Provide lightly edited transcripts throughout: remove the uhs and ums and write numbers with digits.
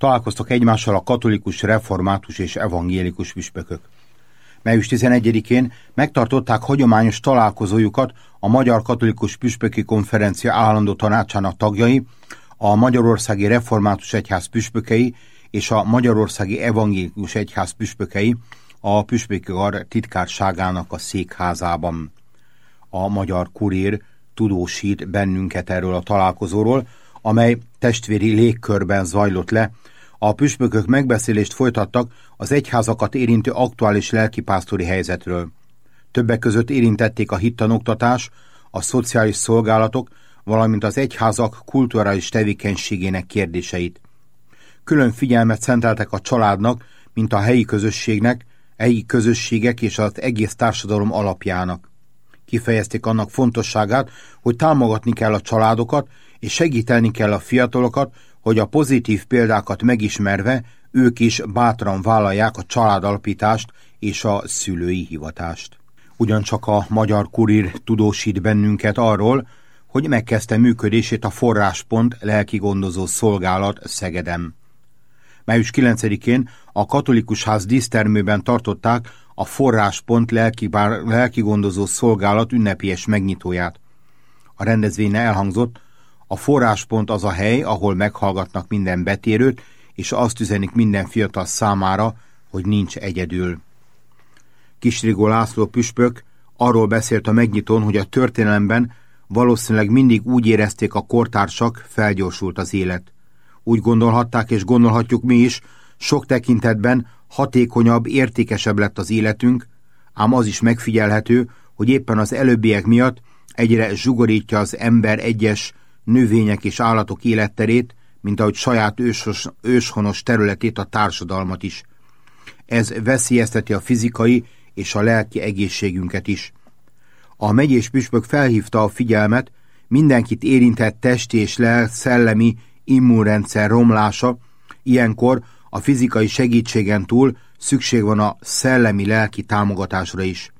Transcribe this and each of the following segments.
találkoztak egymással a katolikus, református és evangélikus püspökök. Május 11-én megtartották hagyományos találkozójukat a Magyar Katolikus Püspöki Konferencia állandó tanácsának tagjai, a Magyarországi Református Egyház püspökei és a Magyarországi Evangélikus Egyház püspökei a püspöki kar titkárságának a székházában. A Magyar Kurír tudósít bennünket erről a találkozóról, amely testvéri légkörben zajlott le. A püspökök megbeszélést folytattak az egyházakat érintő aktuális lelkipásztori helyzetről. Többek között érintették a hittanoktatás, a szociális szolgálatok, valamint az egyházak kulturális tevékenységének kérdéseit. Külön figyelmet szenteltek a családnak, mint a helyi közösségek és az egész társadalom alapjának. Kifejezték annak fontosságát, hogy támogatni kell a családokat, és segíteni kell a fiatalokat, hogy a pozitív példákat megismerve ők is bátran vállalják a családalapítást és a szülői hivatást. Ugyancsak a Magyar Kurír tudósít bennünket arról, hogy megkezdte működését a Forráspont lelkigondozó szolgálat Szegeden. Május 9-én a Katolikus Ház dísztermében tartották a Forráspont lelkigondozó szolgálat ünnepélyes megnyitóját. A rendezvényen elhangzott: a Forráspont az a hely, ahol meghallgatnak minden betérőt, és azt üzenik minden fiatal számára, hogy nincs egyedül. Kisrigó László püspök arról beszélt a megnyitón, hogy a történelemben valószínűleg mindig úgy érezték a kortársak, felgyorsult az élet. Úgy gondolhatták és gondolhatjuk mi is, sok tekintetben hatékonyabb, értékesebb lett az életünk, ám az is megfigyelhető, hogy éppen az előbbiek miatt egyre zsugorítja az ember egyes növények és állatok életterét, mint ahogy saját őshonos területét, a társadalmat is. Ez veszélyezteti a fizikai és a lelki egészségünket is. A megyés püspök felhívta a figyelmet, mindenkit érintett testi és szellemi immunrendszer romlása, ilyenkor a fizikai segítségen túl szükség van a szellemi-lelki támogatásra is.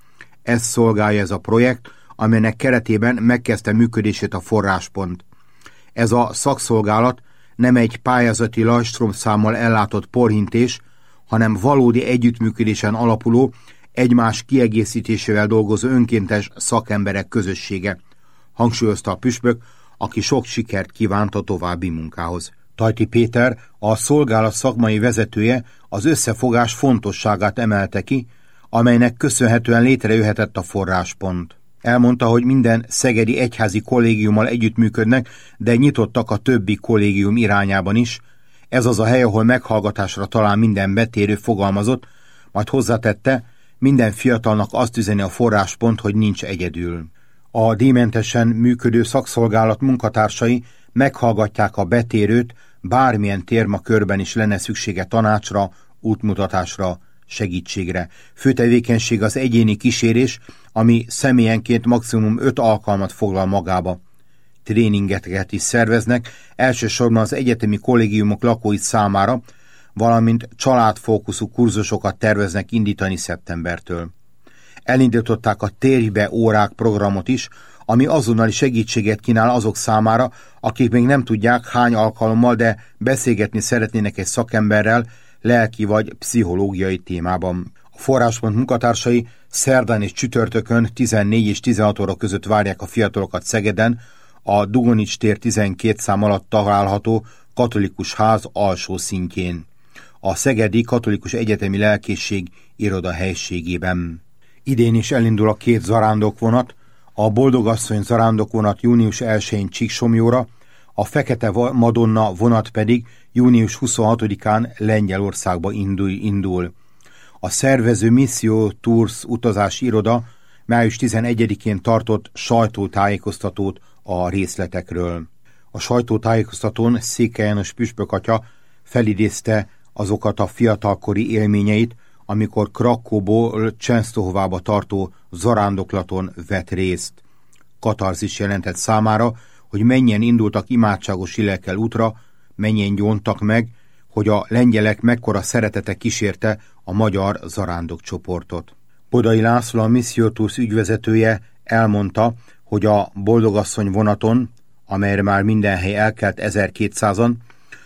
Ez szolgálja ez a projekt, amelynek keretében megkezdte működését a Forráspont. Ez a szakszolgálat nem egy pályázati lajstromszámmal ellátott porhintés, hanem valódi együttműködésen alapuló, egymás kiegészítésével dolgozó önkéntes szakemberek közössége, hangsúlyozta a püspök, aki sok sikert kívánt a további munkához. Tajti Péter, a szolgálat szakmai vezetője az összefogás fontosságát emelte ki, amelynek köszönhetően létrejöhetett a Forráspont. Elmondta, hogy minden szegedi egyházi kollégiummal együttműködnek, de nyitottak a többi kollégium irányában is. Ez az a hely, ahol meghallgatásra talán minden betérő, fogalmazott, majd hozzátette, minden fiatalnak azt üzeni a Forráspont, hogy nincs egyedül. A díjmentesen működő szakszolgálat munkatársai meghallgatják a betérőt, bármilyen témakörben is lenne szüksége tanácsra, útmutatásra, segítségre. Fő tevékenység az egyéni kísérés, ami személyenként maximum 5 alkalmat foglal magába. Tréningeket is szerveznek, elsősorban az egyetemi kollégiumok lakói számára, valamint családfókuszú kurzusokat terveznek indítani szeptembertől. Elindították a Térj be órák programot is, ami azonnali segítséget kínál azok számára, akik még nem tudják hány alkalommal, de beszélgetni szeretnének egy szakemberrel lelki vagy pszichológiai témában. A Forráspont munkatársai szerdán és csütörtökön 14 és 16 óra között várják a fiatalokat Szegeden, a Dugonics tér 12 szám alatt található Katolikus Ház alsó szintjén, a Szegedi Katolikus Egyetemi Lelkészség iroda helységében. Idén is elindul a 2 zarándokvonat, a Boldogasszony zarándokvonat június 1-én Csíksomlyóra, a Fekete Madonna vonat pedig június 26-án Lengyelországba indul. A szervező Missio Tours utazási iroda május 11-én tartott sajtótájékoztatót a részletekről. A sajtótájékoztatón Székely János püspök atya felidézte azokat a fiatalkori élményeit, amikor Krakóból Csensztohovába tartó zarándoklaton vett részt. Katarzis jelentett számára, hogy mennyien indultak imádságos lélekkel útra, mennyien gyóntak meg, hogy a lengyelek mekkora szeretete kísérte a magyar zarándokcsoportot. Bodai László, a Missio Tours ügyvezetője elmondta, hogy a Boldogasszony vonaton, amelyre már minden hely elkelt 1200-an,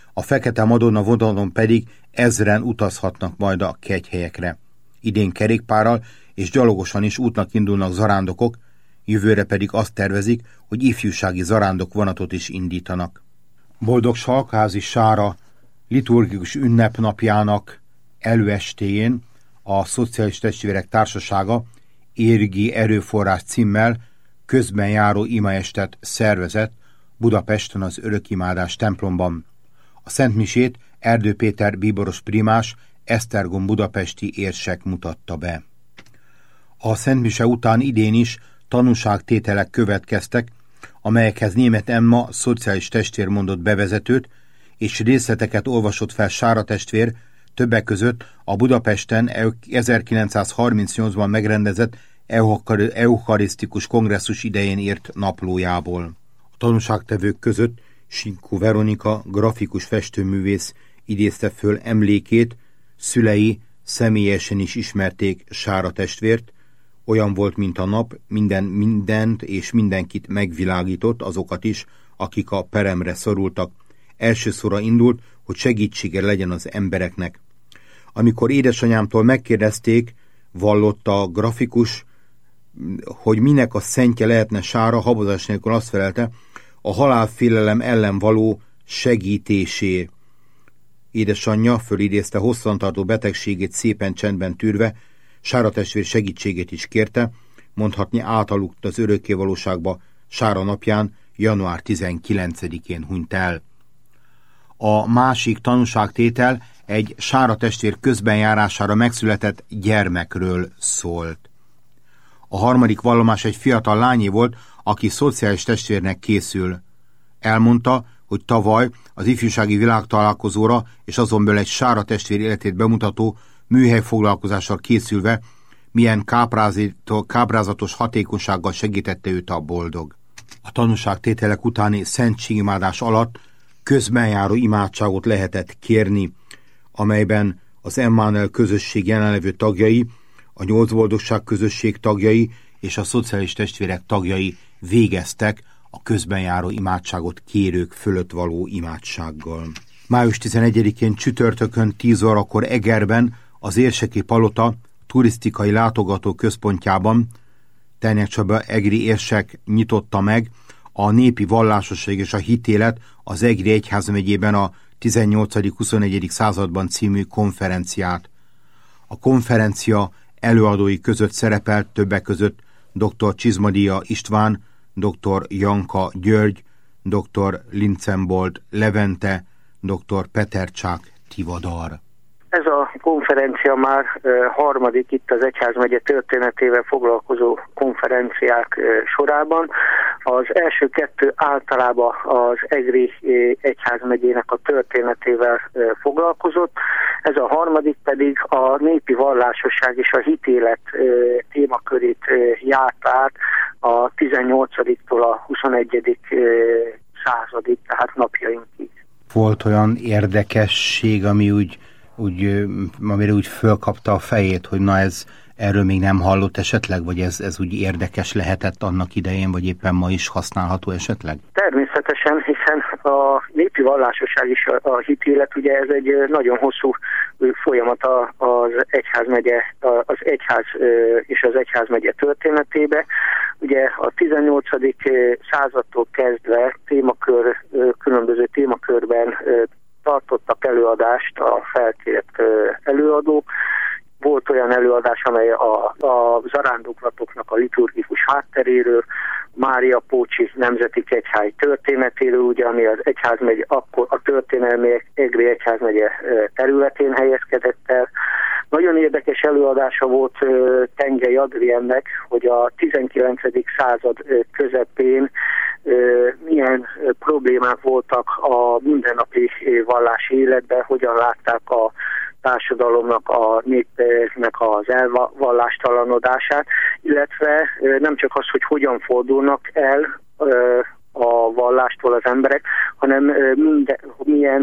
a Fekete Madonna vonalon pedig 1000-en utazhatnak majd a kegyhelyekre. Idén kerékpárral és gyalogosan is útnak indulnak zarándokok, jövőre pedig azt tervezik, hogy ifjúsági zarándok vonatot is indítanak. Boldog Salkházi Sára liturgikus ünnepnapjának előestéjén a Szociális Testvérek Társasága Érgi Erőforrás címmel közben járó imaestet szervezett Budapesten az Örökimádás templomban. A szentmisét Erdő Péter bíboros primás Esztergom budapesti érsek mutatta be. A szentmise után idén is tanúságtételek következtek, amelyekhez Németh Emma szociális testvér mondott bevezetőt, és részleteket olvasott fel Sára testvér, többek között a Budapesten 1938-ban megrendezett eucharisztikus kongresszus idején írt naplójából. A tanúságtevők között Sinkó Veronika, grafikus festőművész idézte föl emlékét, szülei személyesen is ismerték Sára testvért, olyan volt, mint a nap, mindent és mindenkit megvilágított, azokat is, akik a peremre szorultak. Elsőszorra indult, hogy segítsége legyen az embereknek. Amikor édesanyámtól megkérdezték, vallotta a grafikus, hogy minek a szentje lehetne Sára, habozás nélkül azt felelte, a halálfélelem ellen való segítésé. Édesanyja fölidézte hosszantartó betegségét szépen csendben tűrve, Sára testvér segítségét is kérte, mondhatni átaludt az örökkévalóságba Sára napján, január 19-én hunyt el. A másik tanúságtétel egy Sára testvér közbenjárására megszületett gyermekről szólt. A harmadik vallomás egy fiatal lányé volt, aki szociális testvérnek készül. Elmondta, hogy tavaly az ifjúsági világtalálkozóra és azon belül egy Sára testvér életét bemutató műhelyfoglalkozással készülve milyen káprázatos hatékonysággal segítette őt a Boldog. A tanúságtételek utáni szentségimádás alatt közbenjáró imádságot lehetett kérni, amelyben az Emmanuel közösség jelenlevő tagjai, a Nyolc Boldogság közösség tagjai és a szociális testvérek tagjai végeztek a közbenjáró imádságot kérők fölött való imádsággal. Május 11-én csütörtökön 10 órakor Egerben, az Érseki Palota turisztikai látogató központjában Ternek Csaba egri érsek nyitotta meg a népi vallásosság és a hitélet az Egri egyházmegyében a 18.-21. században című konferenciát. A konferencia előadói között szerepelt többek között dr. Csizmadia István, dr. Janka György, dr. Lincembold Levente, dr. Petercsák Tivadar. Ez a konferencia már harmadik itt az egyházmegye történetével foglalkozó konferenciák sorában. Az első kettő általában az Egri egyházmegyének a történetével foglalkozott, ez a harmadik pedig a népi vallásosság és a hitélet témakörét járt át a 18-tól a 21. századig, tehát napjainkig. Volt olyan érdekesség, amire úgy fölkapta a fejét, hogy na erről még nem hallott esetleg, vagy ez úgy érdekes lehetett annak idején, vagy éppen ma is használható esetleg? Természetesen, hiszen a népi vallásosság és a hitélet, ugye ez egy nagyon hosszú folyamat az egyházmegye, az egyház és az egyházmegye történetébe. Ugye a 18. századtól kezdve különböző témakörben tartottak előadást a felkért előadók. Volt olyan előadás, amely a zarándoklatoknak a liturgikus hátteréről, Mária Pócsi Nemzeti Kegyháj történetéről, ugye, ami az egyházmegye, akkor a történelmi Egri egyházmegye területén helyezkedett el. Nagyon érdekes előadása volt Tengely Adriennek, hogy a 19. század közepén milyen problémák voltak a mindennapi vallási életben, hogyan látták a társadalomnak, a népnek az elvallástalanodását, illetve nem csak az, hogy hogyan fordulnak el a vallástól az emberek, hanem milyen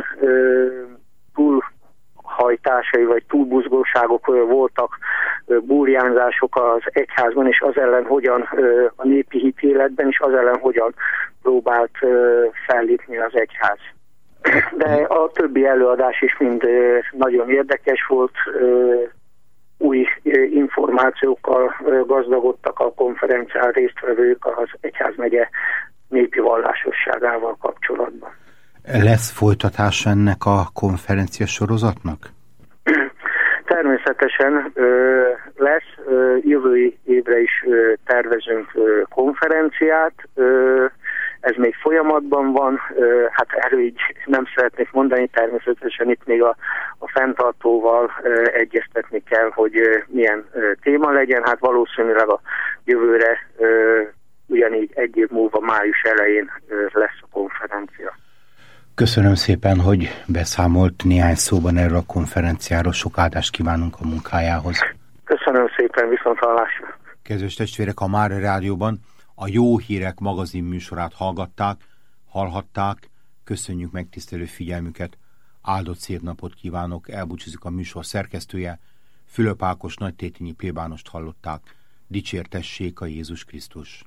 túlhajtásai vagy túlbuzgóságok voltak, burjánzások az egyházban, és az ellen hogyan a népi hitéletben, és az ellen hogyan próbált fellépni az egyház. De a többi előadás is mind nagyon érdekes volt, új információkkal gazdagodtak a konferencián résztvevők az egyházmegye népi vallásosságával kapcsolatban. Lesz folytatása ennek a konferencia sorozatnak? Természetesen lesz, jövő évre is tervezünk konferenciát, ez még folyamatban van, hát erről így nem szeretnék mondani, természetesen itt még a fenntartóval egyeztetni kell, hogy milyen téma legyen, hát valószínűleg a jövőre ugyanígy egy év múlva május elején lesz a konferencia. Köszönöm szépen, hogy beszámolt néhány szóban erről a konferenciáról. Sok áldást kívánunk a munkájához. Köszönöm szépen, viszonthallásra. Kedves testvérek, a Mária Rádióban a Jó Hírek magazin műsorát hallhatták. Köszönjük megtisztelő figyelmüket. Áldott szép napot kívánok. Elbúcsúzik a műsor szerkesztője. Fülöp Ákos nagytétényi plébánost hallották. Dicsértessék a Jézus Krisztus.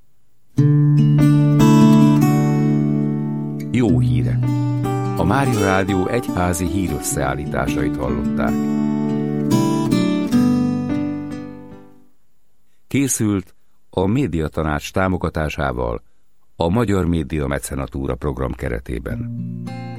Jó hírek! A Mária Rádió egyházi hírösszeállításait hallották. Készült a Médiatanács támogatásával a Magyar Média Mecenatúra program keretében.